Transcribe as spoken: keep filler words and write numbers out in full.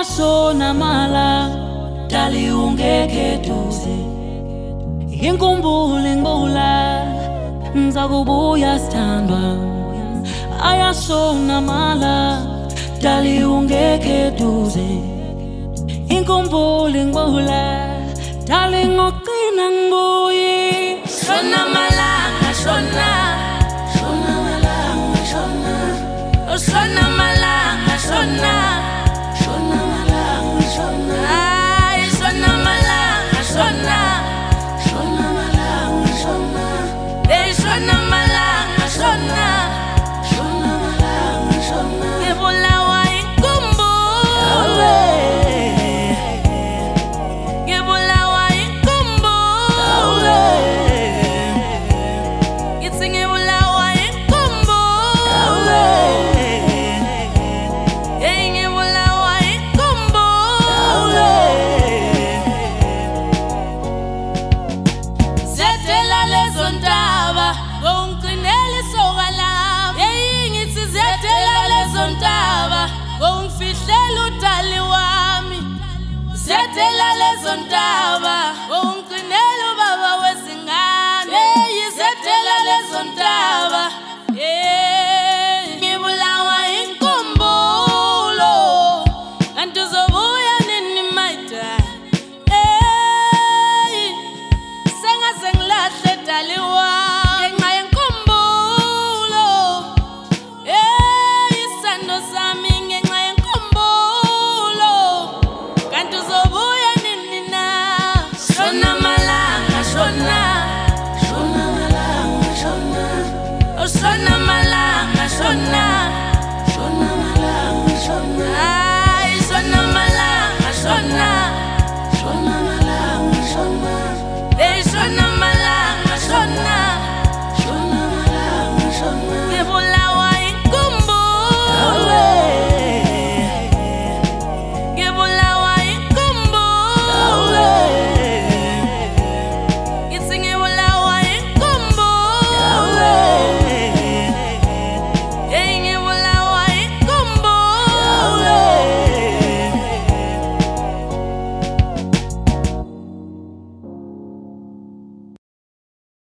ayashona mala dali ungeke duze inkumbule ngibula ngizakubuya sithandwa ayashona mala dali ungeke duze inkumbule ngibula dali ngoqina ngibuye shona malanga shona shona malanga shona oh shona malanga shona shona malanga shona ay shona malanga shona shona malanga shona ay shona malanga shona shona malanga shona ngibulawa inkumbulo ngibulawa inkumbulo ngithi ngibulawa inkumbulo hey ngibulawa inkumbulo zethela lezo ndaba ngongqinele sokala hey ngithi zethela lezo ndaba ngongifihlela udali wami zethela lezo ndaba ngongqinele ubaba wezingane hey zethela lezo ndaba hey ngibulawa inkumbulo kanti uzobuya nini maida hey sengaze ngilahle dali wami ngenxa yenkumbulo hey isando sami ngenxa yenkumbulo kanti uzobuya nini na shona malanga shona shona malanga shona oh shona malanga shona shona malanga shona ay shona malanga shona shona